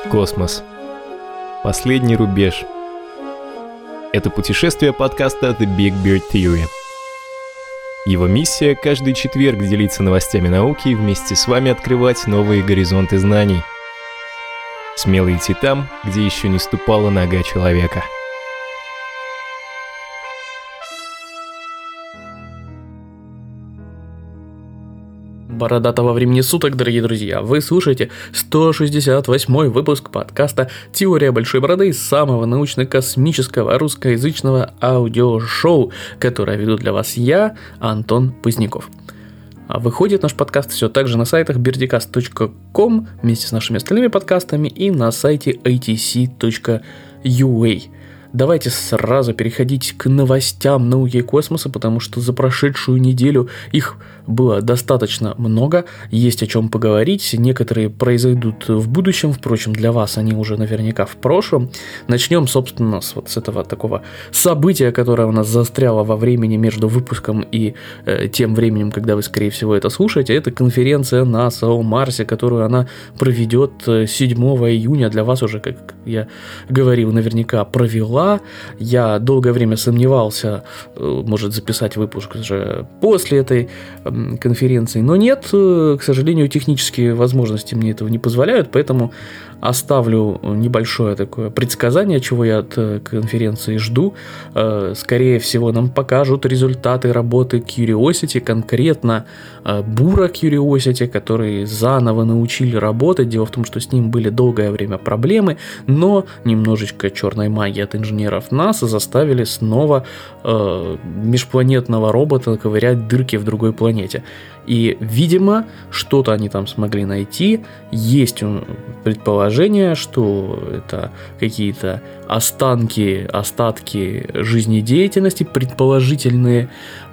Космос. Последний рубеж. Это путешествие подкаста The Big Bird Theory. Его миссия – каждый четверг делиться новостями науки и вместе с вами открывать новые горизонты знаний. Смело идти там, где еще не ступала нога человека. Бородатого времени суток, дорогие друзья! Вы слушаете 168-й выпуск подкаста «Теория большой бороды», самого научно-космического русскоязычного аудиошоу, которое веду для вас я, Антон Поздняков. Выходит наш подкаст все так же на сайтах birdicast.com вместе с нашими остальными подкастами и на сайте atc.ua. Давайте сразу переходить к новостям науки и космоса, потому что за прошедшую неделю их было достаточно много, есть о чем поговорить, некоторые произойдут в будущем, впрочем, для вас они уже наверняка в прошлом. Начнем, собственно, с этого такого события, которое у нас застряло во времени между выпуском и тем временем, когда вы, скорее всего, это слушаете. Это конференция НАСА о Марсе, которую она проведет 7 июня, для вас уже, как я говорил, наверняка провела. Я долгое время сомневался, может записать выпуск уже после этой конференции, но нет, к сожалению, технические возможности мне этого не позволяют, поэтому оставлю небольшое такое предсказание, чего я от конференции жду. Скорее всего, нам покажут результаты работы Curiosity, конкретно бура Curiosity, который заново научили работать. Дело в том, что с ним были долгое время проблемы, но немножечко черной магии от инженеров НАСА заставили снова межпланетного робота ковырять дырки в другой планете. И, видимо, что-то они там смогли найти. Есть предположение, что это какие-то остатки жизнедеятельности, предположительные,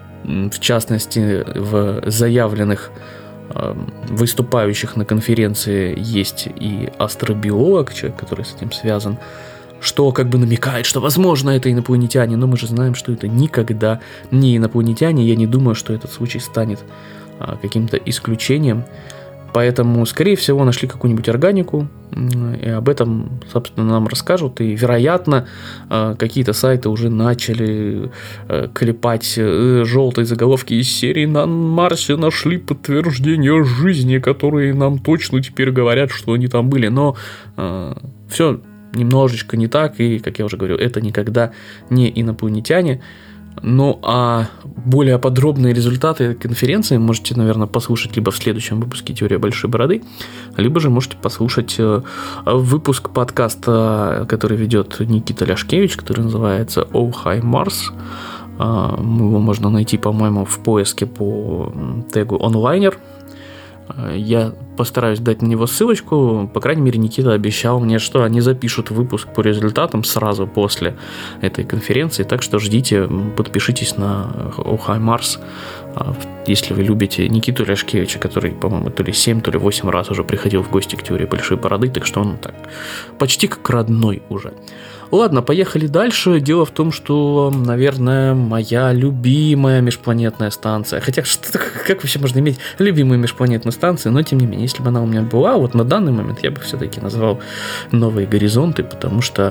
в частности, в заявленных выступающих на конференции есть и астробиолог, человек, который с этим связан, что как бы намекает, что, возможно, это инопланетяне, но мы же знаем, что это никогда не инопланетяне. Я не думаю, что этот случай станет каким-то исключением. Поэтому, скорее всего, нашли какую-нибудь органику, и об этом, собственно, нам расскажут. И, вероятно, какие-то сайты уже начали клепать желтые заголовки из серии «На Марсе нашли подтверждение жизни», которые нам точно теперь говорят, что они там были. Но все немножечко не так, и, как я уже говорил, это никогда не инопланетяне. Ну, а более подробные результаты конференции можете, наверное, послушать либо в следующем выпуске «Теория большой бороды», либо же можете послушать выпуск подкаста, который ведет Никита Ляшкевич, который называется «Oh Hi Mars». Его можно найти, по-моему, в поиске по тегу «онлайнер». Я постараюсь дать на него ссылочку. По крайней мере, Никита обещал мне, что они запишут выпуск по результатам сразу после этой конференции. Так что ждите, подпишитесь на Oh Hi Mars, если вы любите Никиту Ляшкевича, который, по-моему, то ли 7, то ли 8 раз уже приходил в гости к «Теории большой бороды», так что он так почти как родной уже. Ладно, поехали дальше. Дело в том, что, наверное, моя любимая межпланетная станция. Хотя, как вообще можно иметь любимую межпланетную станцию? Но, тем не менее, если бы она у меня была, вот на данный момент я бы все-таки назвал «Новые горизонты», потому что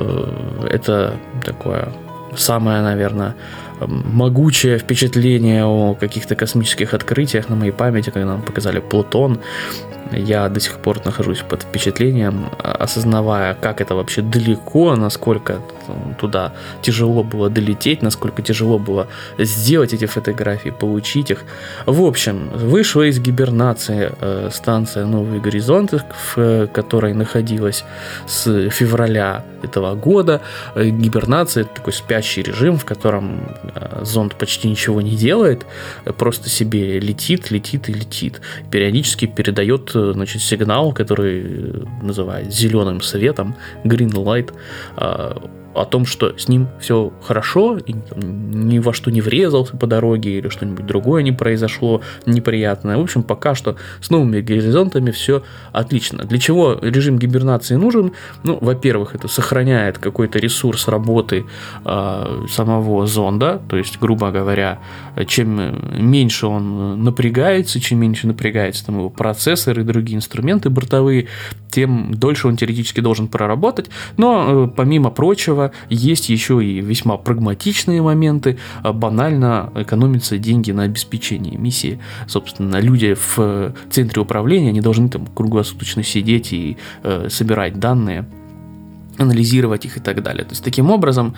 это такое самое, наверное, могучее впечатление о каких-то космических открытиях на моей памяти, когда нам показали Плутон. Я до сих пор нахожусь под впечатлением, осознавая, как это вообще далеко, насколько туда тяжело было долететь, насколько тяжело было сделать эти фотографии, получить их. В общем, вышла из гибернации станция «Новые горизонты», в которой находилась с февраля этого года. Гибернация – это такой спящий режим, в котором зонд почти ничего не делает, просто себе летит. Периодически передает, значит, сигнал, который называют зеленым светом, green light, о том, что с ним все хорошо, и ни во что не врезался по дороге, или что-нибудь другое не произошло неприятное. В общем, пока что с новыми горизонтами все отлично. Для чего режим гибернации нужен? Ну, во-первых, это сохраняет какой-то ресурс работы самого зонда, то есть, грубо говоря, чем меньше он напрягается, чем меньше напрягается там его процессор и другие инструменты бортовые, тем дольше он теоретически должен проработать. Но, помимо прочего, есть еще и весьма прагматичные моменты. Банально экономятся деньги на обеспечении миссии. Собственно, люди в центре управления не должны там круглосуточно сидеть и собирать данные, анализировать их и так далее. То есть, таким образом,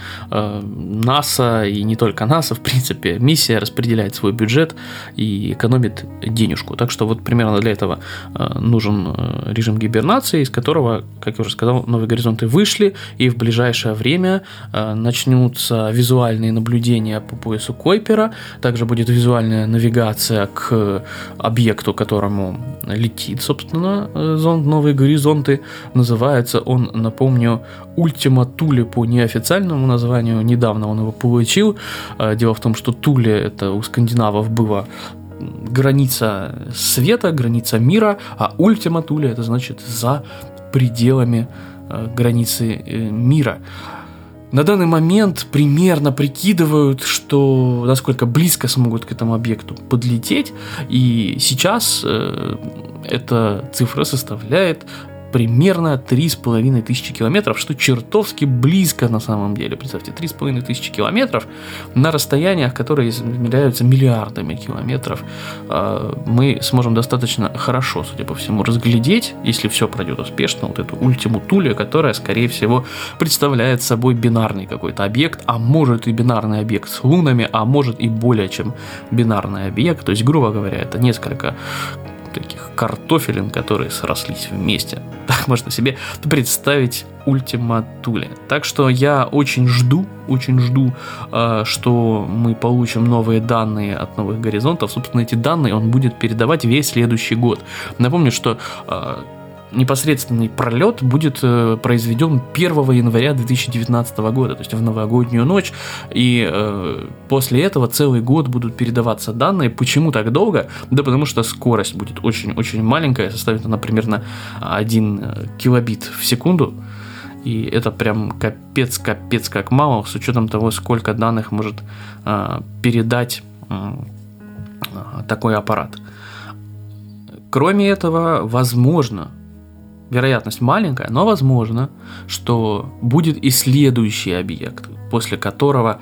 НАСА и не только НАСА, в принципе, миссия распределяет свой бюджет и экономит денежку. Так что вот примерно для этого нужен режим гибернации, из которого, как я уже сказал, новые горизонты вышли, и в ближайшее время начнутся визуальные наблюдения по поясу Койпера, также будет визуальная навигация к объекту, к которому летит, собственно, зонд «Новые горизонты». Называется он, напомню, Ultima Thule по неофициальному названию. Недавно он его получил. Дело в том, что Туле — это у скандинавов была граница света, граница мира, а Ultima Thule — это значит за пределами границы мира. На данный момент примерно прикидывают, что насколько близко смогут к этому объекту подлететь, и сейчас эта цифра составляет примерно 3500 километров, что чертовски близко на самом деле. Представьте, 3500 километров на расстояниях, которые измеряются миллиардами километров. Мы сможем достаточно хорошо, судя по всему, разглядеть, если все пройдет успешно, вот эту Ultima Thule, которая, скорее всего, представляет собой бинарный какой-то объект, а может и бинарный объект с лунами, а может и более чем бинарный объект. То есть, грубо говоря, это несколько таких картофелин, которые срослись вместе. Так можно себе представить Ultima Thule. Так что я очень жду, что мы получим новые данные от новых горизонтов. Собственно, эти данные он будет передавать весь следующий год. Напомню, что непосредственный пролет будет произведен 1 января 2019 года, то есть в новогоднюю ночь, и после этого целый год будут передаваться данные. Почему так долго? Да потому что скорость будет очень-очень маленькая, составит она примерно 1 килобит в секунду, и это прям капец как мало, с учетом того, сколько данных может передать такой аппарат. Кроме этого, возможно, вероятность маленькая, но возможно, что будет и следующий объект, после которого,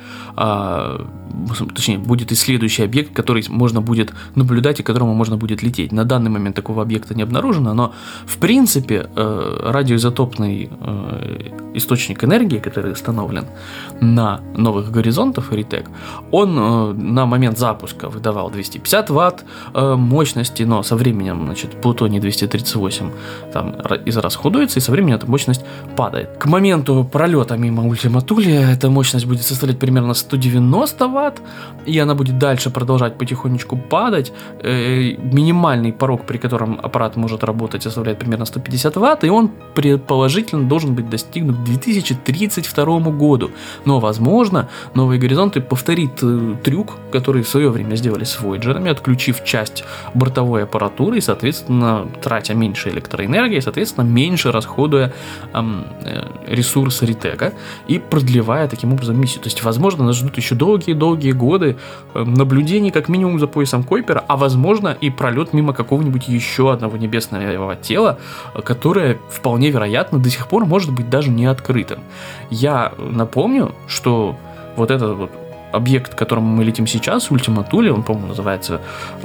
точнее, будет и следующий объект, который можно будет наблюдать и к которому можно будет лететь. На данный момент такого объекта не обнаружено, но в принципе радиоизотопный источник энергии, который установлен на новых горизонтах RITEC, он на момент запуска выдавал 250 Вт мощности, но со временем, значит, Плутоний-238 там израсходуется, и со временем эта мощность падает. К моменту пролета мимо Ultima Thule эта мощность будет составлять примерно 190 Вт, и она будет дальше продолжать потихонечку падать. Минимальный порог, при котором аппарат может работать, составляет примерно 150 Вт, и он предположительно должен быть достигнут к 2032 году. Но, возможно, новые горизонты повторит трюк, который в свое время сделали с Voyager'ами, отключив часть бортовой аппаратуры и, соответственно, тратя меньше электроэнергии, соответственно, меньше расходуя ресурс RITEC и продлевая таким образом миссию. То есть, возможно, нас ждут еще долгие годы наблюдений как минимум за поясом Койпера, а возможно и пролет мимо какого-нибудь еще одного небесного тела, которое вполне вероятно до сих пор может быть даже не открытым. Я напомню, что вот этот вот объект, к которому мы летим сейчас, Ultima Thule, он, по-моему, называется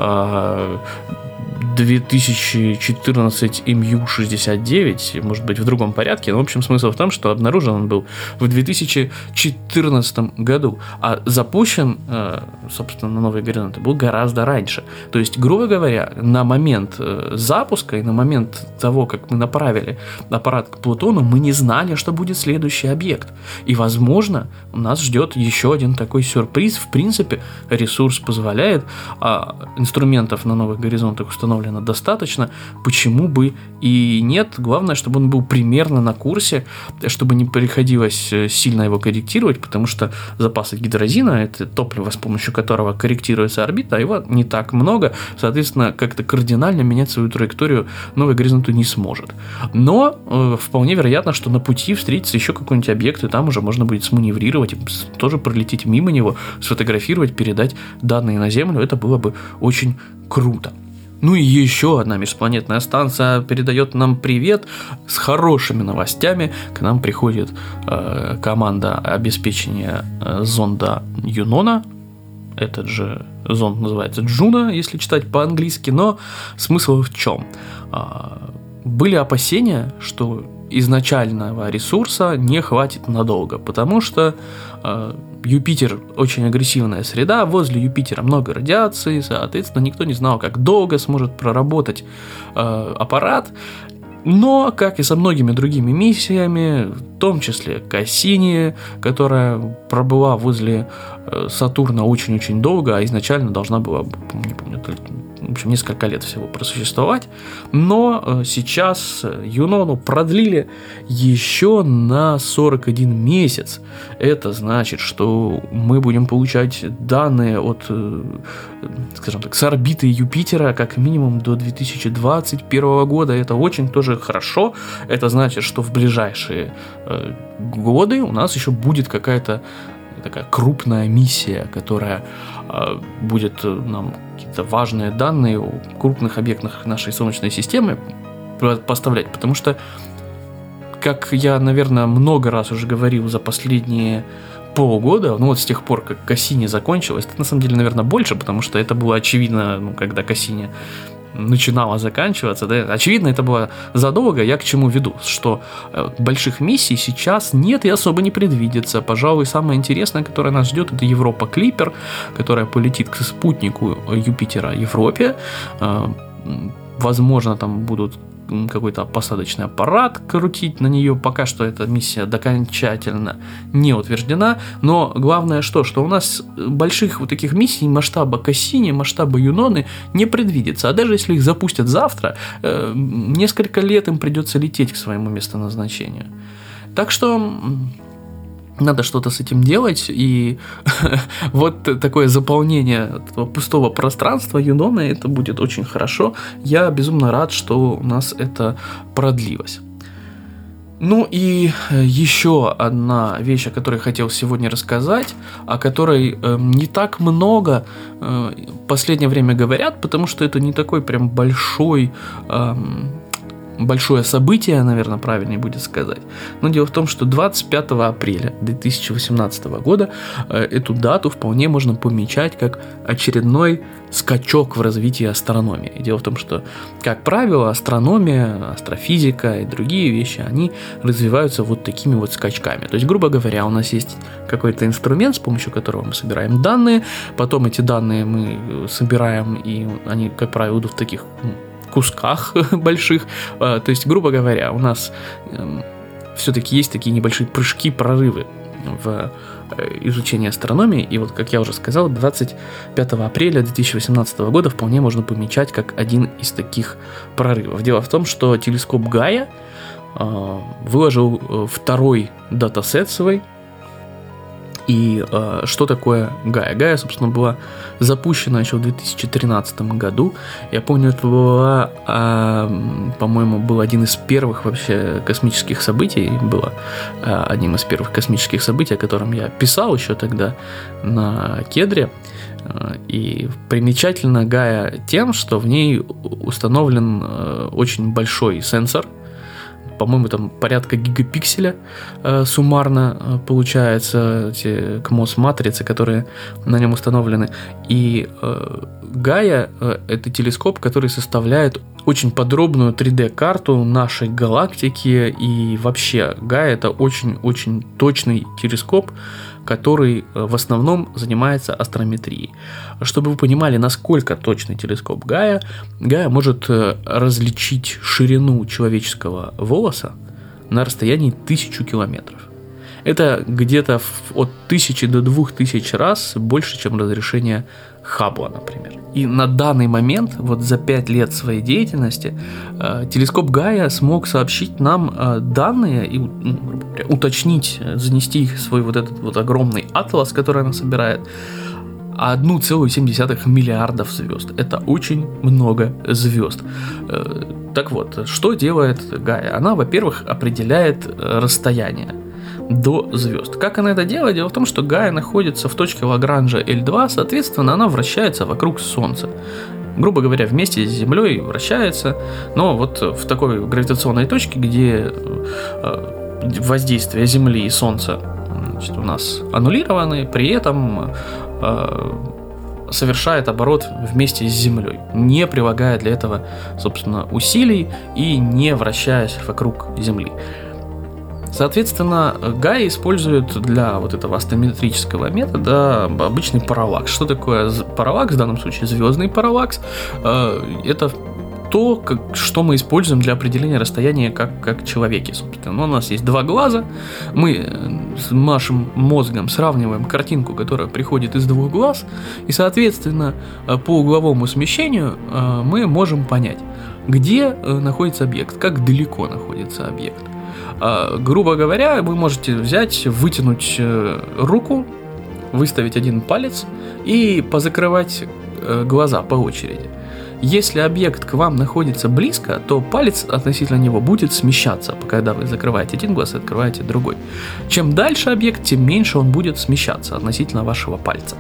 2014 MU-69, может быть, в другом порядке, но, в общем, смысл в том, что обнаружен он был в 2014 году, а запущен, собственно, на новые горизонты был гораздо раньше. То есть, грубо говоря, на момент запуска и на момент того, как мы направили аппарат к Плутону, мы не знали, что будет следующий объект. И, возможно, нас ждет еще один такой сюрприз. В принципе, ресурс позволяет, инструментов на новых горизонтах установлено установлено достаточно, почему бы и нет. Главное, чтобы он был примерно на курсе, чтобы не приходилось сильно его корректировать, потому что запасы гидрозина, это топливо, с помощью которого корректируется орбита, его не так много, соответственно, как-то кардинально менять свою траекторию новой горизонту не сможет. Но вполне вероятно, что на пути встретится еще какой-нибудь объект, и там уже можно будет сманеврировать, тоже пролететь мимо него, сфотографировать, передать данные на Землю. Это было бы очень круто. Ну и еще одна межпланетная станция передает нам привет с хорошими новостями. К нам приходит команда обеспечения зонда Юнона. Этот же зонд называется Джуна, если читать по-английски, но смысл в чем? Были опасения, что изначального ресурса не хватит надолго, потому что Юпитер очень агрессивная среда, возле Юпитера много радиации, соответственно, никто не знал, как долго сможет проработать аппарат. Но, как и со многими другими миссиями, в том числе Кассини, которая пробыла возле Сатурна очень-очень долго, а изначально должна была, не помню, в общем, несколько лет всего просуществовать, но сейчас Юнону продлили еще на 41 месяц. Это значит, что мы будем получать данные от, скажем так, с орбиты Юпитера как минимум до 2021 года. Это очень тоже хорошо. Это значит, что в ближайшие годы у нас еще будет какая-то такая крупная миссия, которая будет нам какие-то важные данные о крупных объектах нашей Солнечной системы поставлять, потому что, как я, наверное, много раз уже говорил за последние полгода, ну вот с тех пор, как Кассини закончилась, это на самом деле, наверное, больше, потому что это было очевидно, когда Кассини начинала заканчиваться, да, очевидно, это было задолго. Я к чему веду, что больших миссий сейчас нет и особо не предвидится. Пожалуй, самое интересное, которое нас ждет, это Европа Клиппер, которая полетит к спутнику Юпитера Европе. Возможно, там будут какой-то посадочный аппарат крутить на нее. Пока что эта миссия окончательно не утверждена. Но главное что у нас больших вот таких миссий масштаба Кассини, масштаба Юноны не предвидится. А даже если их запустят завтра, несколько лет им придется лететь к своему местоназначению. Так что надо что-то с этим делать, и вот такое заполнение этого пустого пространства Юнона, это будет очень хорошо. Я безумно рад, что у нас это продлилось. Ну и еще одна вещь, о которой хотел сегодня рассказать, о которой не так много в последнее время говорят, потому что это не такой прям большое событие, наверное, правильнее будет сказать. Но дело в том, что 25 апреля 2018 года эту дату вполне можно помечать как очередной скачок в развитии астрономии. Дело в том, что, как правило, астрономия, астрофизика и другие вещи, они развиваются вот такими вот скачками. То есть, грубо говоря, у нас есть какой-то инструмент, с помощью которого мы собираем данные, потом эти данные мы собираем, и они, как правило, идут в таких кусках больших. То есть, грубо говоря, у нас все-таки есть такие небольшие прыжки, прорывы в изучении астрономии. И вот, как я уже сказал, 25 апреля 2018 года вполне можно помечать как один из таких прорывов. Дело в том, что телескоп Гая выложил второй датасет свой. И что такое Гая? Гая, собственно, была запущена еще в 2013 году. Я помню, это была, по-моему, был один из первых вообще космических событий. Было одним из первых космических событий, о котором я писал еще тогда на Кедре. И примечательна Гая тем, что в ней установлен очень большой сенсор. По-моему, там порядка гигапикселя суммарно получается эти КМОС-матрицы, которые на нем установлены. И Гая — это телескоп, который составляет очень подробную 3D-карту нашей галактики. И вообще Гая — это очень-очень точный телескоп, который в основном занимается астронометрией. Чтобы вы понимали, насколько точный телескоп Гая может различить ширину человеческого волоса на расстоянии 1000 километров. Это где-то от 1000 до 2000 раз больше, чем разрешение Хаббла, например. И на данный момент, вот за 5 лет своей деятельности, телескоп Гая смог сообщить нам данные и, грубо говоря, уточнить, занести их в свой вот этот вот огромный атлас, который она собирает, 1,7 миллиардов звезд. Это очень много звезд. Так вот, что делает Гая? Она, во-первых, определяет расстояние до звезд. Как она это делает? Дело в том, что Гая находится в точке Лагранжа L2, соответственно, она вращается вокруг Солнца. Грубо говоря, вместе с Землей вращается, но вот в такой гравитационной точке, где воздействие Земли и Солнца, значит, у нас аннулированы, при этом совершает оборот вместе с Землей, не прилагая для этого, собственно, усилий и не вращаясь вокруг Земли. Соответственно, Гая использует для вот этого астрометрического метода обычный параллакс. Что такое параллакс? В данном случае звездный параллакс. Это то, что мы используем для определения расстояния как человеки, собственно. У нас есть 2 глаза, мы с нашим мозгом сравниваем картинку, которая приходит из 2 глаз, и, соответственно, по угловому смещению мы можем понять, где находится объект, как далеко находится объект. Грубо говоря, вы можете взять, вытянуть руку, выставить один палец и позакрывать глаза по очереди. Если объект к вам находится близко, то палец относительно него будет смещаться, когда вы закрываете один глаз и открываете другой. Чем дальше объект, тем меньше он будет смещаться относительно вашего пальца.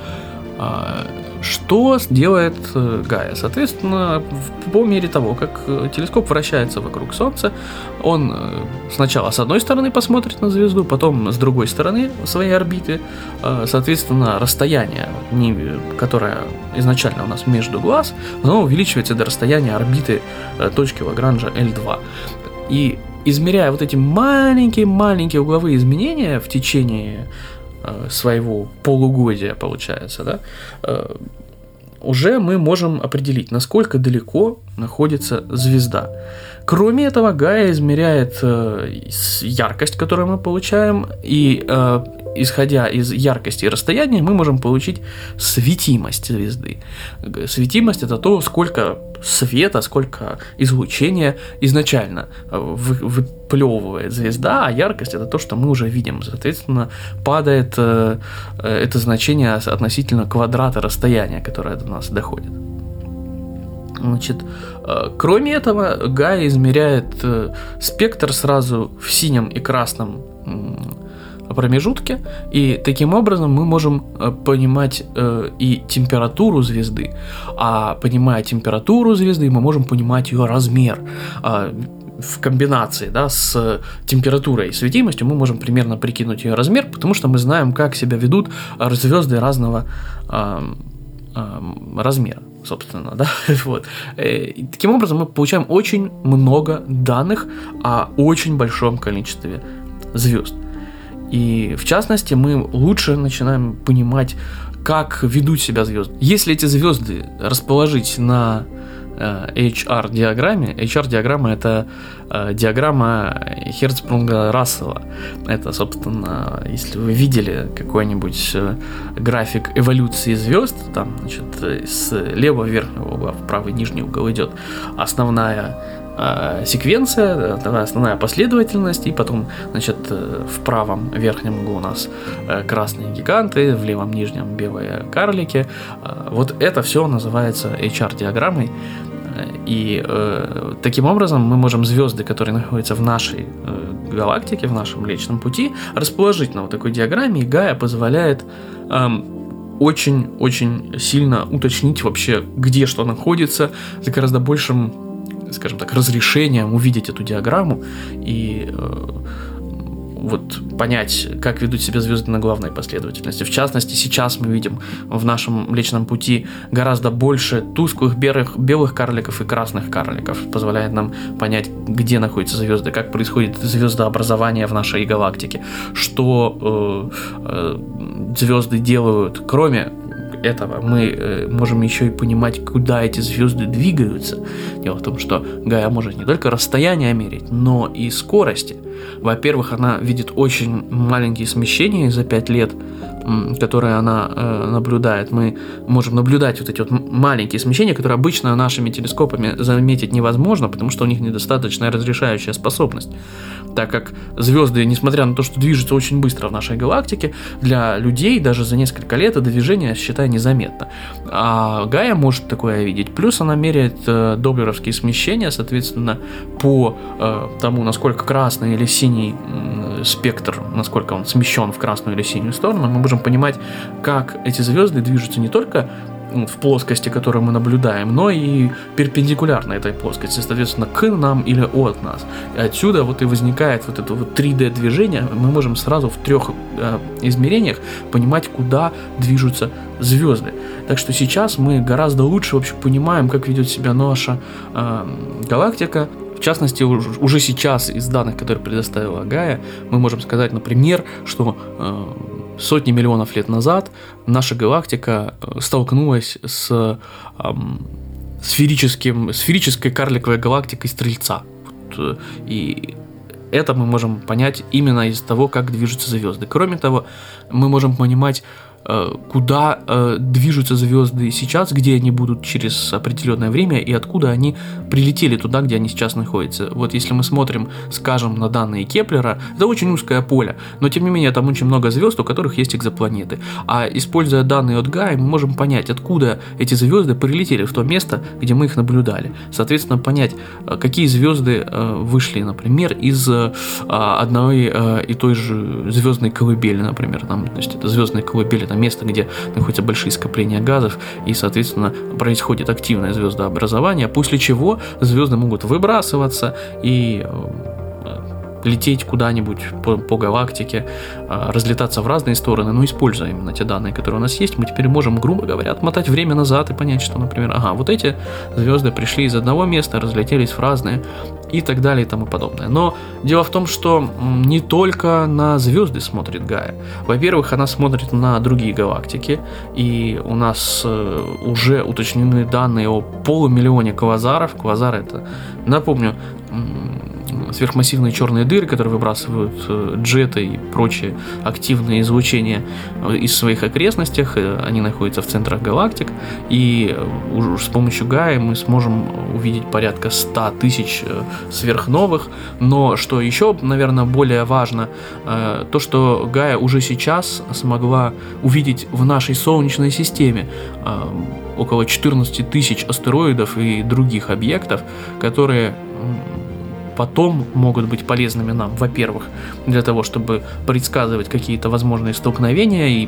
Что делает Гая? Соответственно, по мере того, как телескоп вращается вокруг Солнца, он сначала с одной стороны посмотрит на звезду, потом с другой стороны своей орбиты. Соответственно, расстояние, которое изначально у нас между глаз, оно увеличивается до расстояния орбиты точки Лагранжа L2. И измеряя вот эти маленькие угловые изменения в течение своего полугодия, получается, да, уже мы можем определить, насколько далеко находится звезда. Кроме этого, Гая измеряет яркость, которую мы получаем, и исходя из яркости и расстояния, мы можем получить светимость звезды. Светимость — это то, сколько света, сколько излучения изначально выплевывает звезда, а яркость — это то, что мы уже видим. Соответственно, падает это значение относительно квадрата расстояния, которое до нас доходит. Значит, кроме этого, Гая измеряет спектр сразу в синем и красном промежутке, и таким образом мы можем понимать и температуру звезды, а понимая температуру звезды, мы можем понимать ее размер. В комбинации, да, с температурой и светимостью мы можем примерно прикинуть ее размер, потому что мы знаем, как себя ведут звезды разного размера, собственно, да, вот. И таким образом мы получаем очень много данных о очень большом количестве звезд. И в частности мы лучше начинаем понимать, как ведут себя звезды. Если эти звезды расположить на HR-диаграмме, HR-диаграмма — это диаграмма Херцбрунга-Рассела. Это, собственно, если вы видели какой-нибудь график эволюции звезд, там, значит, с левого верхнего угла в правый нижний угол идет основная секвенция, основная последовательность, и потом, значит, в правом верхнем углу у нас красные гиганты, в левом нижнем белые карлики. Вот это все называется HR-диаграммой. И таким образом мы можем звезды, которые находятся в нашей галактике, в нашем Млечном Пути, расположить на вот такой диаграмме, и Гая позволяет очень-очень сильно уточнить вообще, где что находится, с гораздо большим, скажем так, разрешением увидеть эту диаграмму и вот понять, как ведут себя звезды на главной последовательности. В частности, сейчас мы видим в нашем Млечном Пути гораздо больше тусклых белых карликов и красных карликов. Позволяет нам понять, где находятся звезды, как происходит звездообразование в нашей галактике, что звезды делают. Кроме этого, мы можем еще и понимать, куда эти звезды двигаются. Дело в том, что Гая может не только расстояние мерить, но и скорости. Во-первых, она видит очень маленькие смещения за 5 лет, которые она наблюдает. Мы можем наблюдать вот эти вот маленькие смещения, которые обычно нашими телескопами заметить невозможно, потому что у них недостаточная разрешающая способность. Так как звезды, несмотря на то, что движутся очень быстро в нашей галактике, для людей даже за несколько лет это движение, считай, незаметно. А Гайя может такое видеть. Плюс она меряет доплеровские смещения, соответственно, по тому, насколько красный или синий спектр, насколько он смещен в красную или синюю сторону, мы можем понимать, как эти звезды движутся не только в плоскости, которую мы наблюдаем, но и перпендикулярно этой плоскости, соответственно, к нам или от нас. И отсюда вот и возникает вот это вот 3D-движение, мы можем сразу в 3 измерениях понимать, куда движутся звезды. Так что сейчас мы гораздо лучше вообще понимаем, как ведет себя наша галактика. В частности, уже сейчас из данных, которые предоставила Гайя, мы можем сказать, например, что сотни миллионов лет назад наша галактика столкнулась с сферической карликовой галактикой Стрельца. И это мы можем понять именно из того, как движутся звезды. Кроме того, мы можем понимать, куда движутся звезды сейчас, где они будут через определенное время и откуда они прилетели туда, где они сейчас находятся. Вот если мы смотрим, скажем, на данные Кеплера, это очень узкое поле, но тем не менее там очень много звезд, у которых есть экзопланеты. А используя данные от Гайи, мы можем понять, откуда эти звезды прилетели в то место, где мы их наблюдали. Соответственно, понять, какие звезды вышли, например, из одной и той же звездной колыбели, например. Там, то есть это звездная колыбель, место, где находятся большие скопления газов, и, соответственно, происходит активное звездообразование, после чего звезды могут выбрасываться и лететь куда-нибудь по галактике, разлетаться в разные стороны, но используя именно те данные, которые у нас есть, мы теперь можем, грубо говоря, отмотать время назад и понять, что, например, вот эти звезды пришли из одного места, разлетелись в разные, и так далее и тому подобное. Но дело в том, что не только на звезды смотрит Гайя. Во-первых, она смотрит на другие галактики, и у нас уже уточнены данные о 500 000 квазаров. Квазары — это, напомню, сверхмассивные черные дыры, которые выбрасывают джеты и прочие активные излучения из своих окрестностей. Они находятся в центрах галактик, и уже с помощью Гайи мы сможем увидеть порядка 100 тысяч сверхновых. Но что еще, наверное, более важно, то, что Гайя уже сейчас смогла увидеть в нашей Солнечной системе около 14 тысяч астероидов и других объектов, которые потом могут быть полезными нам, во-первых, для того, чтобы предсказывать какие-то возможные столкновения и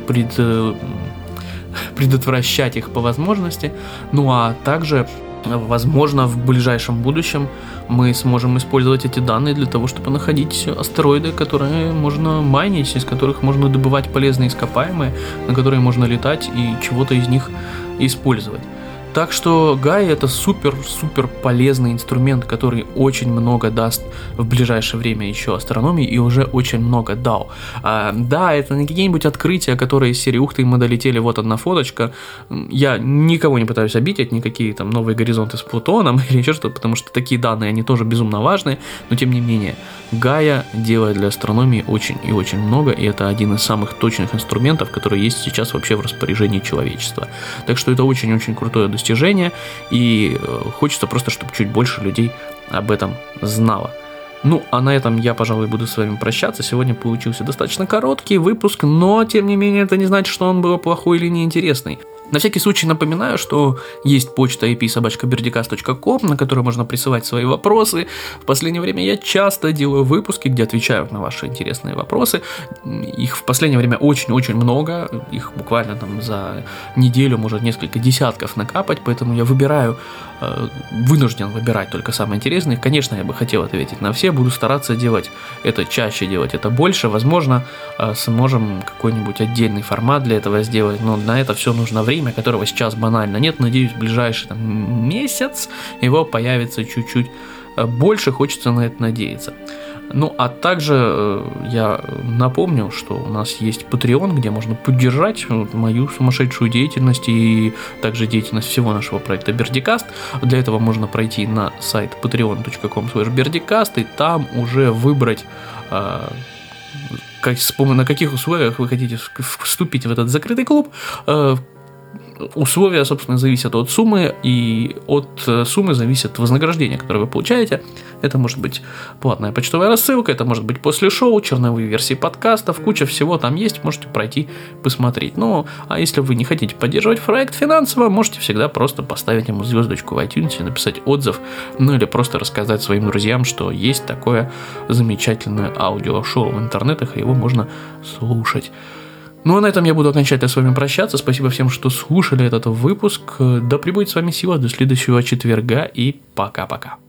предотвращать их по возможности, ну а также, возможно, в ближайшем будущем мы сможем использовать эти данные для того, чтобы находить астероиды, которые можно майнить, из которых можно добывать полезные ископаемые, на которые можно летать и чего-то из них использовать. Так что Гайя — это супер полезный инструмент, который очень много даст в ближайшее время еще астрономии и уже очень много дал. Да, это не какие-нибудь открытия, которые из серии «Ух ты, мы долетели, вот одна фоточка». Я никого не пытаюсь обидеть, никакие там новые горизонты с Плутоном или еще что-то, потому что такие данные, они тоже безумно важны, но тем не менее, Гайя делает для астрономии очень и очень много, и это один из самых точных инструментов, которые есть сейчас вообще в распоряжении человечества. Так что это очень-очень крутое достижение, и хочется просто, чтобы чуть больше людей об этом знало. Ну, а на этом я, пожалуй, буду с вами прощаться. Сегодня получился достаточно короткий выпуск, но, тем не менее, это не значит, что он был плохой или неинтересный. На всякий случай напоминаю, что есть почта ip@birdicast.com, на которую можно присылать свои вопросы. В последнее время я часто делаю выпуски, где отвечаю на ваши интересные вопросы. Их в последнее время очень-очень много. Их буквально там за неделю может несколько десятков накапать, поэтому я вынужден выбирать только самые интересные. Конечно, я бы хотел ответить на все, буду стараться делать это чаще, делать это больше. Возможно, сможем какой-нибудь отдельный формат для этого сделать, но на это все нужно время, которого сейчас банально нет. Надеюсь, в ближайший месяц его появится чуть-чуть больше, хочется на это надеяться. Ну, а также я напомню, что у нас есть Patreon, где можно поддержать мою сумасшедшую деятельность и также деятельность всего нашего проекта Birdicast. Для этого можно пройти на сайт patreon.com/birdicast и там уже выбрать на каких условиях вы хотите вступить в этот закрытый клуб. Условия, собственно, зависят от суммы, и от суммы зависит вознаграждение, которое вы получаете. Это может быть платная почтовая рассылка, это может быть после шоу, черновые версии подкастов, куча всего там есть, можете пройти посмотреть. Ну, а если вы не хотите поддерживать проект финансово, можете всегда просто поставить ему звездочку в iTunes, написать отзыв, ну или просто рассказать своим друзьям, что есть такое замечательное аудиошоу в интернетах, и его можно слушать. Ну а на этом я буду окончательно с вами прощаться. Спасибо всем, что слушали этот выпуск. Да пребудет с вами сила до следующего четверга и пока-пока.